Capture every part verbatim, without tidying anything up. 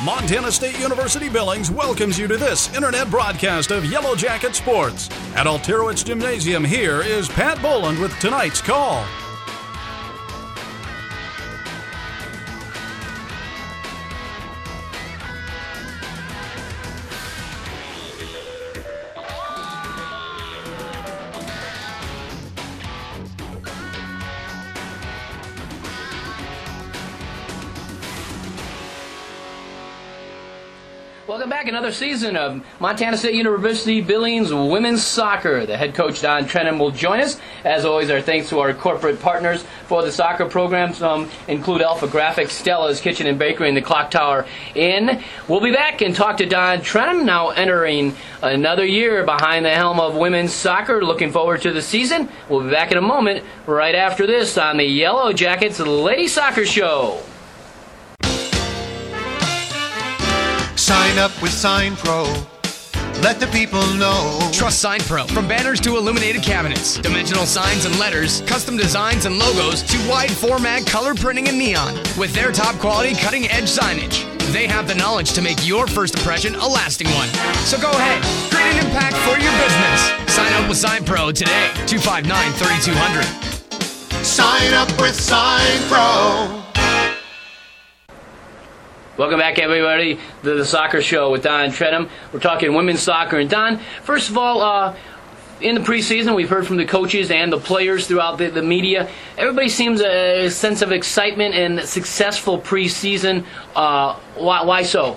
Montana State University Billings welcomes you to this internet broadcast of Yellow Jacket Sports. At Alterowitz Gymnasium, here is Pat Boland with tonight's call. Welcome back. Another season of Montana State University Billings women's soccer. The head coach, Don Trenum, will join us. As always, our thanks to our corporate partners for the soccer programs um, include Alpha Graphics, Stella's Kitchen and Bakery, and the Clock Tower Inn. We'll be back and talk to Don Trenum, now entering another year behind the helm of women's soccer. Looking forward to the season. We'll be back in a moment right after this on the Yellow Jackets Lady Soccer Show. Sign up with Sign Pro. Let the people know. Trust Sign Pro. From banners to illuminated cabinets, dimensional signs and letters, custom designs and logos, to wide format color printing and neon. With their top quality cutting edge signage, they have the knowledge to make your first impression a lasting one. So go ahead, create an impact for your business. Sign up with Sign Pro today. two five nine, three two zero zero. Sign up with Sign Pro. Welcome back, everybody, to the Soccer Show with Don Trenum. We're talking women's soccer. And, Don, first of all, uh, in the preseason, we've heard from the coaches and the players throughout the, the media. Everybody seems a sense of excitement and successful preseason. Uh, why, why so?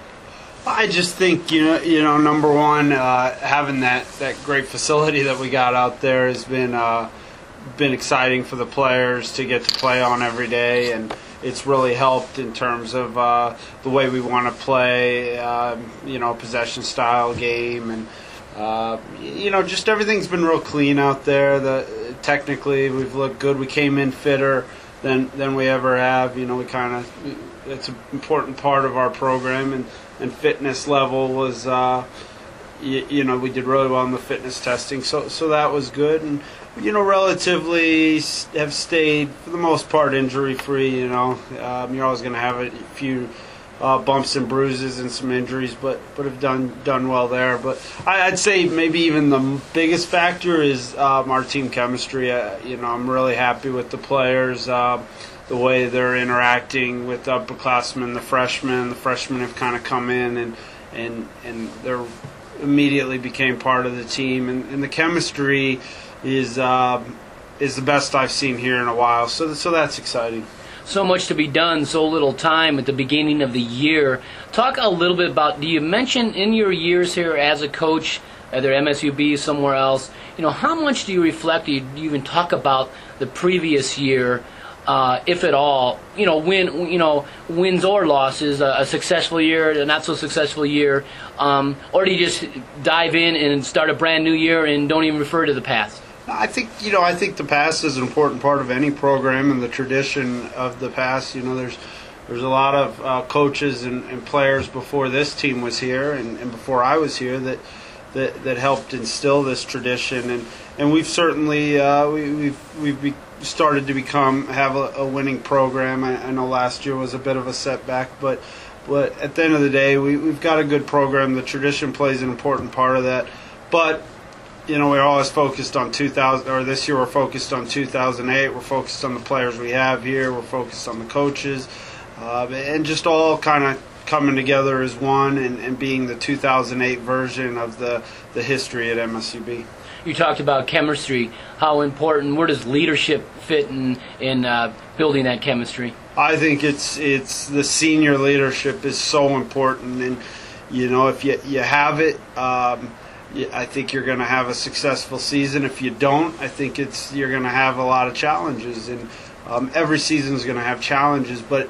I just think, you know, you know, number one, uh, having that, that great facility that we got out there has been uh, been exciting for the players to get to play on every day, and it's really helped in terms of uh, the way we want to play, uh, you know, possession style game, and uh, you know, just everything's been real clean out there. The technically we've looked good. We came in fitter than than we ever have. You know, we kind of it's an important part of our program, and, and fitness level was, uh, you, you know, we did really well in the fitness testing, so so that was good. And you know, relatively have stayed, for the most part, injury-free, you know. Um, you're always going to have a few uh, bumps and bruises and some injuries, but, but have done done well there. But I, I'd say maybe even the biggest factor is um, our team chemistry. Uh, you know, I'm really happy with the players, uh, the way they're interacting with the upperclassmen, the freshmen. The freshmen have kind of come in, and, and, and they're immediately became part of the team. And, and the chemistry is uh, is the best I've seen here in a while, so so that's exciting. So much to be done, so little time at the beginning of the year. Talk a little bit about, do you mention in your years here as a coach, either M S U B, somewhere else, you know, how much do you reflect, do you, do you even talk about the previous year, uh, if at all, you know, win, you know, wins or losses, a, a successful year, a not so successful year, um, or do you just dive in and start a brand new year and don't even refer to the past? I think, you know, I think the past is an important part of any program, and the tradition of the past. You know, there's there's a lot of uh, coaches and, and players before this team was here, and, and before I was here, that that, that helped instill this tradition, and, and we've certainly uh, we, we've we've be started to become have a, a winning program. I, I know last year was a bit of a setback, but but at the end of the day, we, we've got a good program. The tradition plays an important part of that, but you know, we're always focused on two thousand, or this year we're focused on two thousand eight. We're focused on the players we have here. We're focused on the coaches, uh, and just all kind of coming together as one, and, and being the two thousand eight version of the, the history at M S U B. You talked about chemistry. How important, where does leadership fit in, in uh, building that chemistry? I think it's it's the senior leadership is so important, and you know, if you you have it, um, I think you're going to have a successful season. If you don't, I think it's you're going to have a lot of challenges, and um, every season is going to have challenges. But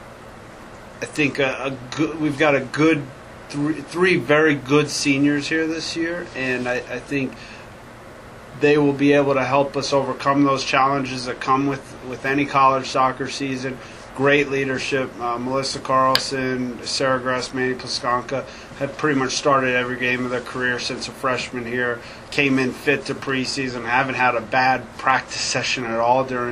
I think a, a good, we've got a good three, three very good seniors here this year, and I, I think they will be able to help us overcome those challenges that come with, with any college soccer season. Great leadership. Uh, Melissa Carlson, Sarah Grass, Manny Plaskanka have pretty much started every game of their career since a freshman here. Came in fit to preseason. Haven't had a bad practice session at all during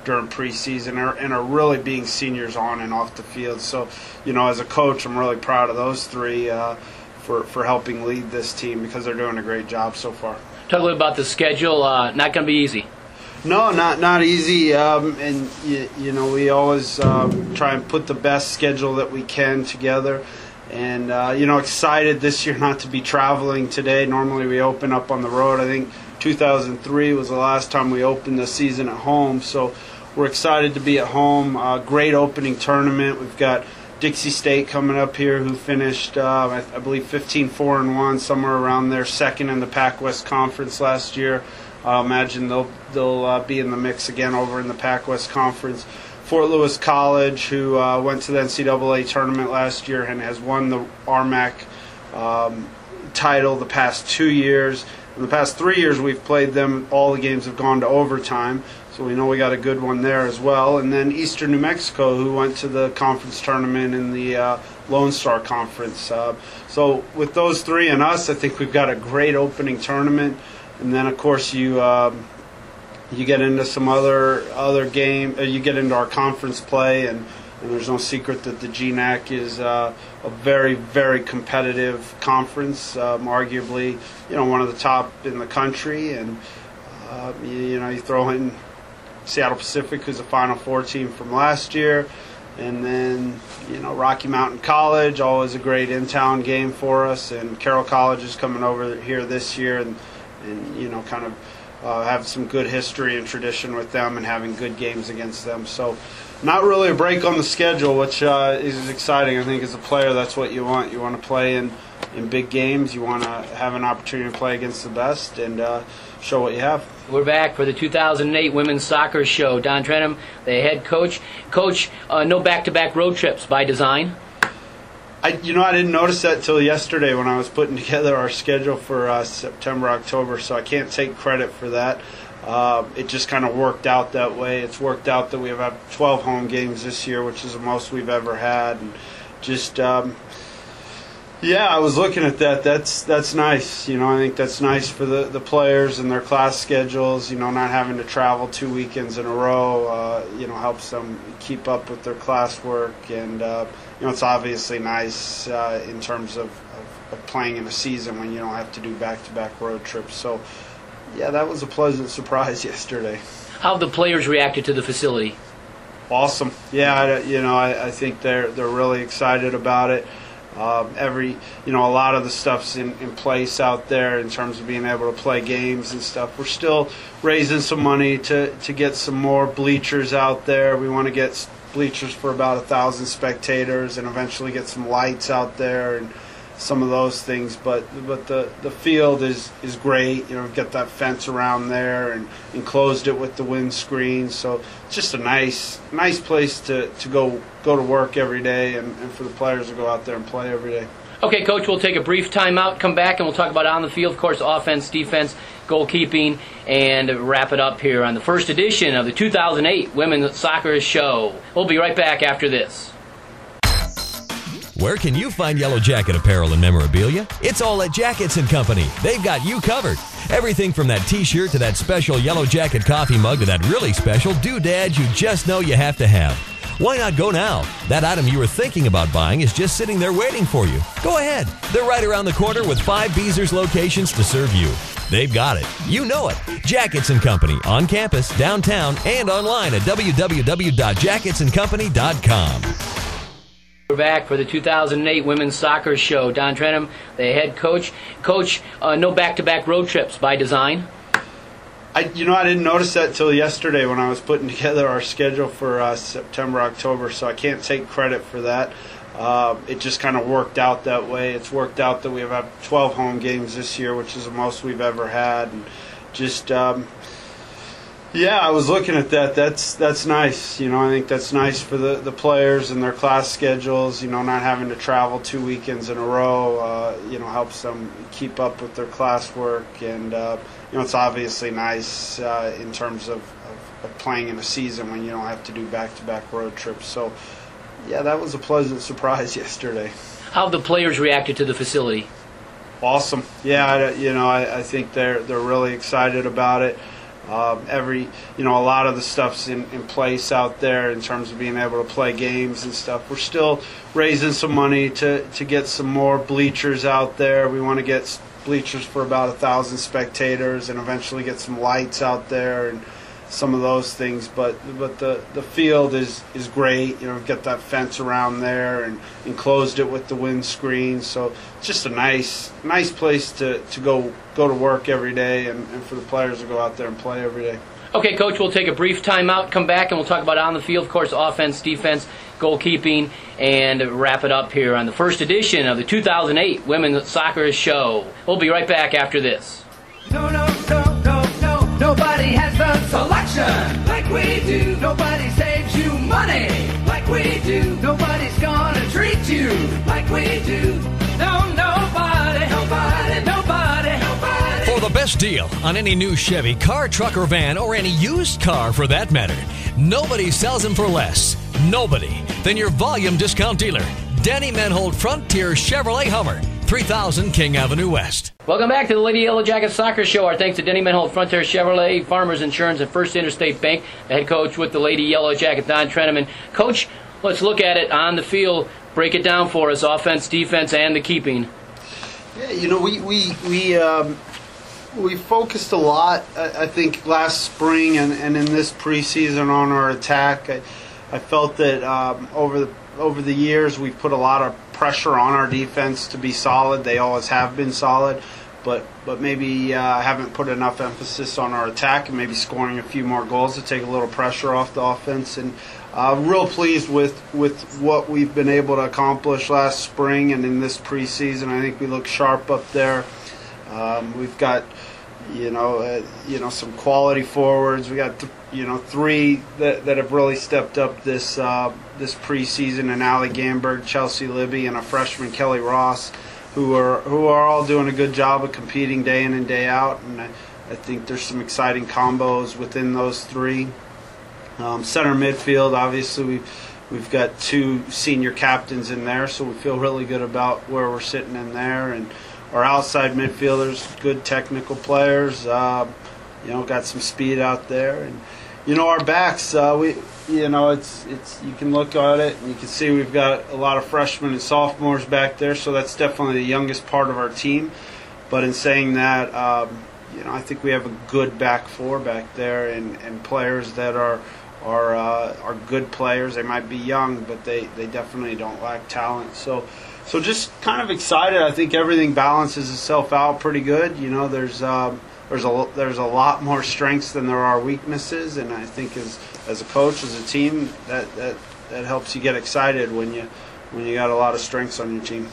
during preseason are, and are really being seniors on and off the field. So, you know, as a coach, I'm really proud of those three uh, for, for helping lead this team because they're doing a great job so far. Talk a little about the schedule. Uh, not going to be easy. No, not not easy. Um, and, you, you know, we always um, try and put the best schedule that we can together. And, uh, you know, excited this year not to be traveling today. Normally we open up on the road. I think two thousand three was the last time we opened the season at home. So we're excited to be at home. Uh, great opening tournament. We've got Dixie State coming up here, who finished, uh, I, I believe, fifteen four and one, somewhere around there, second in the Pac West Conference last year. I uh, imagine they'll, they'll uh, be in the mix again over in the Pac West Conference. Fort Lewis College, who uh, went to the N C double A tournament last year and has won the R M A C um, title the past two years. In the past three years we've played them, all the games have gone to overtime, so we know we got a good one there as well. And then Eastern New Mexico, who went to the conference tournament in the uh, Lone Star Conference. Uh, so with those three and us, I think we've got a great opening tournament. And then, of course, you... Um, You get into some other other game. Uh, you get into our conference play, and, and there's no secret that the G N A C is uh, a very, very competitive conference. Um, arguably, you know, one of the top in the country. And uh, you, you know, you throw in Seattle Pacific, who's a Final Four team from last year, and then you know Rocky Mountain College, always a great in-town game for us. And Carroll College is coming over here this year, and and you know, kind of. Uh, have some good history and tradition with them and having good games against them. So not really a break on the schedule, which uh, is exciting. I think as a player, that's what you want. You want to play in, in big games. You want to have an opportunity to play against the best and uh, show what you have. We're back for the two thousand eight Women's Soccer Show. Don Trenum, the head coach. Coach, uh, no back-to-back road trips by design? I, you know, I didn't notice that till yesterday when I was putting together our schedule for uh, September, October, so I can't take credit for that. Uh, it just kind of worked out that way. It's worked out that we have twelve home games this year, which is the most we've ever had. And just, um, yeah, I was looking at that. That's that's nice. You know, I think that's nice for the, the players and their class schedules, you know, not having to travel two weekends in a row, uh, you know, helps them keep up with their classwork. And, uh, you know, it's obviously nice uh, in terms of, of, of playing in a season when you don't have to do back-to-back road trips. So, yeah, that was a pleasant surprise yesterday. How have the players reacted to the facility? Awesome. Yeah, I, you know, I, I think they're they're really excited about it. Um, every, you know, a lot of the stuff's in, in place out there in terms of being able to play games and stuff. We're still raising some money to, to get some more bleachers out there. We want to get bleachers for about a thousand spectators and eventually get some lights out there and some of those things. But but the, the field is, is great. You know, we've got that fence around there and enclosed it with the windscreen. So it's just a nice nice place to, to go go to work every day and, and for the players to go out there and play every day. Okay, Coach, we'll take a brief timeout, come back, and we'll talk about on the field, of course, offense, defense, goalkeeping, and wrap it up here on the first edition of the two thousand eight Women's Soccer Show. We'll be right back after this. Where can you find Yellow Jacket apparel and memorabilia? It's all at Jackets and Company. They've got you covered. Everything from that t-shirt to that special Yellow Jacket coffee mug to that really special doodad you just know you have to have. Why not go now? That item you were thinking about buying is just sitting there waiting for you. Go ahead. They're right around the corner with five Beezers locations to serve you. They've got it. You know it. Jackets and Company on campus, downtown, and online at w w w dot jackets and company dot com. We're back for the two thousand eight Women's Soccer Show. Don Trenum, the head coach. Coach, uh, no back-to-back road trips by design? I, you know, I didn't notice that till yesterday when I was putting together our schedule for uh, September, October, so I can't take credit for that. Uh, it just kind of worked out that way. It's worked out that we have twelve home games this year, which is the most we've ever had. And just, um, yeah, I was looking at that. That's that's nice. You know, I think that's nice for the, the players and their class schedules, you know, not having to travel two weekends in a row, uh, you know, helps them keep up with their classwork. And, uh, you know, it's obviously nice uh, in terms of, of, of playing in a season when you don't have to do back-to-back road trips. So, yeah, that was a pleasant surprise yesterday. How have the players reacted to the facility? Awesome. Yeah, I, you know, I, I think they're they're really excited about it. Uh, every, you know, a lot of the stuff's in, in place out there in terms of being able to play games and stuff. We're still raising some money to, to get some more bleachers out there. We want to get bleachers for about a thousand spectators and eventually get some lights out there and some of those things. But but the, the field is, is great. You know, we've got that fence around there and enclosed it with the windscreen. So it's just a nice nice place to, to go go to work every day and, and for the players to go out there and play every day. Okay, Coach, we'll take a brief timeout, come back, and we'll talk about on the field, of course, offense, defense, goalkeeping, and wrap it up here on the first edition of the two thousand eight Women's Soccer Show. We'll be right back after this. No, no, no, no, no, nobody has the selection like we do. Nobody saves you money like we do. Nobody's gonna treat you like we do. No, nobody, nobody, nobody, nobody. For the best deal on any new Chevy, car, truck, or van, or any used car for that matter, nobody sells them for less. Nobody than your volume discount dealer, Denny Menhold Frontier Chevrolet Hummer, three thousand King Avenue West. Welcome back to the Lady Yellow Jacket Soccer Show. Our thanks to Denny Menhold, Frontier Chevrolet, Farmers Insurance, and First Interstate Bank. The head coach with the Lady Yellow Jacket, Don Treneman. Coach, let's look at it on the field. Break it down for us, offense, defense, and the keeping. Yeah, you know, we we we um, we focused a lot, I, I think, last spring and, and in this preseason on our attack. I, I felt that um, over the over the years we've put a lot of pressure on our defense to be solid. They always have been solid, but but maybe uh, haven't put enough emphasis on our attack and maybe scoring a few more goals to take a little pressure off the offense. And uh, real pleased with, with what we've been able to accomplish last spring and in this preseason. I think we look sharp up there. Um, we've got you know uh, you know some quality forwards. We got th- you know three that, that have really stepped up this uh, this preseason, and Allie Gamberg, Chelsea Libby, and a freshman Kelly Ross, who are who are all doing a good job of competing day in and day out. And I, I think there's some exciting combos within those three. Um, center midfield, obviously we've we've got two senior captains in there, so we feel really good about where we're sitting in there. And our outside midfielders, good technical players. Uh, you know, got some speed out there, and you know our backs. Uh, we, you know, it's it's you can look at it and you can see we've got a lot of freshmen and sophomores back there, so that's definitely the youngest part of our team. But in saying that, um, you know, I think we have a good back four back there, and, and players that are are uh, are good players. They might be young, but they, they definitely don't lack talent. So. So just kind of excited. I think everything balances itself out pretty good. You know, there's um, there's a there's a lot more strengths than there are weaknesses, and I think as as a coach, as a team, that that, that helps you get excited when you when you got a lot of strengths on your team.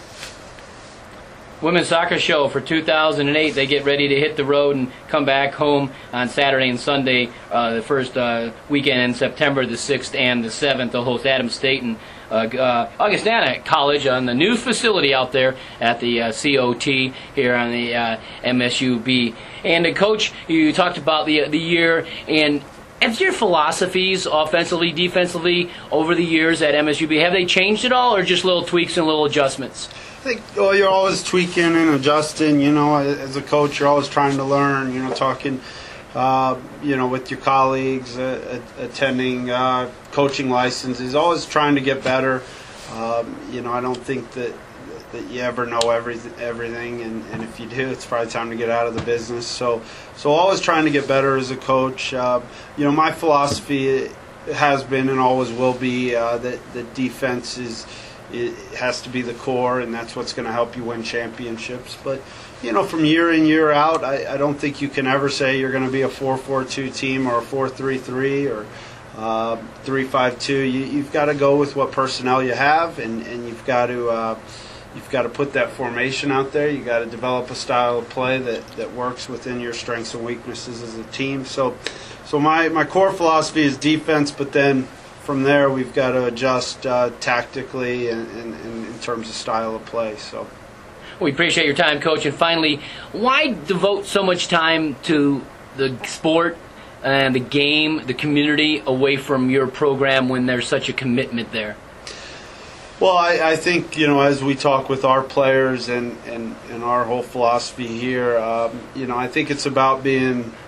Women's Soccer Show for two thousand eight. They get ready to hit the road and come back home on Saturday and Sunday, uh, the first uh, weekend in September, the sixth and the seventh. They'll host Adams State and uh, uh, Augustana College on the new facility out there at the uh, C O T here on the uh, M S U B. And, uh, Coach, you talked about the, the year, and have your philosophies, offensively, defensively, over the years at M S U B, have they changed at all, or just little tweaks and little adjustments? I think well, you're always tweaking and adjusting. You know, as a coach, you're always trying to learn. You know, talking, uh, you know, with your colleagues, uh, attending uh, coaching licenses, always trying to get better. Um, you know, I don't think that that you ever know everything, everything, and, and if you do, it's probably time to get out of the business. So, so always trying to get better as a coach. Uh, you know, my philosophy has been and always will be uh, that that defense is. It has to be the core, and that's what's going to help you win championships. But, you know, from year in, year out, I, I don't think you can ever say you're going to be a four four two team or a four three three or uh, three five two. You, you've got to go with what personnel you have, and, and you've got to uh, you've got to put that formation out there. You've got to develop a style of play that, that works within your strengths and weaknesses as a team. So, so my, my core philosophy is defense, but then from there, we've got to adjust uh, tactically and, and, and in terms of style of play. So, we appreciate your time, Coach. And finally, why devote so much time to the sport and the game, the community, away from your program when there's such a commitment there? Well, I, I think, you know, as we talk with our players and, and, and our whole philosophy here, um, you know, I think it's about being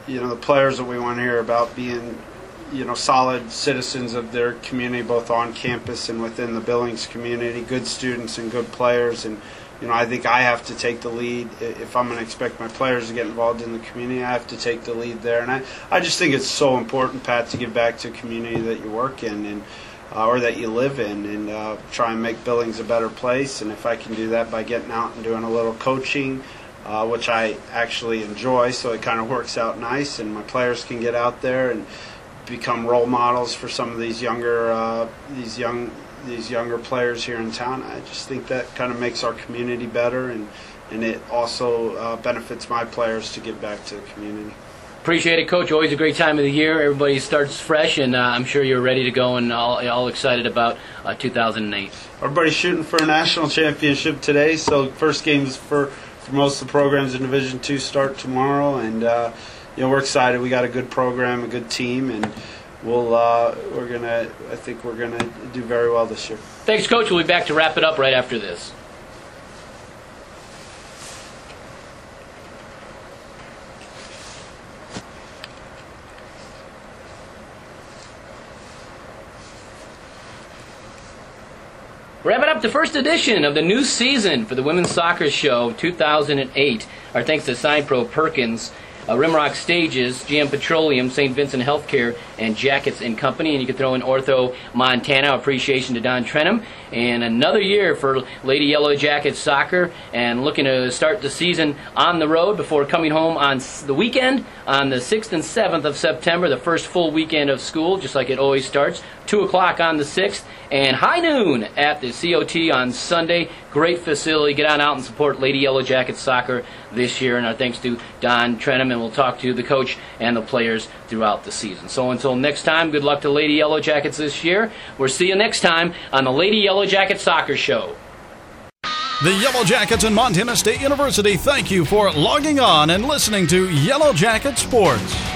you know, the players that we want here about being, you know, solid citizens of their community, both on campus and within the Billings community, good students and good players. And, you know, I think I have to take the lead. If I'm going to expect my players to get involved in the community, I have to take the lead there. And I, I just think it's so important, Pat, to give back to a community that you work in and uh, or that you live in, and uh, try and make Billings a better place. And if I can do that by getting out and doing a little coaching, uh, which I actually enjoy, so it kind of works out nice, and my players can get out there and become role models for some of these younger uh, these young these younger players here in town. I just think that kind of makes our community better, and and it also uh, benefits my players to give back to the community. Appreciate it, Coach. Always a great time of the year. Everybody starts fresh, and uh, I'm sure you're ready to go and all, all excited about uh, two thousand eight. Everybody's shooting for a national championship today, so first games for, for most of the programs in Division two start tomorrow, and uh, you know, we're excited. We got a good program, a good team, and we'll uh, we're gonna. I think we're gonna do very well this year. Thanks, Coach. We'll be back to wrap it up right after this. Wrapping up the first edition of the new season for the Women's Soccer Show two thousand eight. Our thanks to SignPro, Perkins, uh, Rimrock Stages, G M Petroleum, Saint Vincent Healthcare, and Jackets and Company. And you can throw in Ortho Montana. Appreciation to Don Trenham. And another year for Lady Yellow Jackets soccer, and looking to start the season on the road before coming home on the weekend on the sixth and seventh of September, the first full weekend of school, just like it always starts. two o'clock on the sixth, and high noon at the C O T on Sunday. Great facility. Get on out and support Lady Yellow Jackets soccer this year. And our thanks to Don Trenham, and we'll talk to the coach and the players throughout the season. So until next time, good luck to Lady Yellow Jackets this year. We'll see you next time on the Lady Yellow Jackets Soccer Show. The Yellow Jackets and Montana State University thank you for logging on and listening to Yellow Jacket Sports.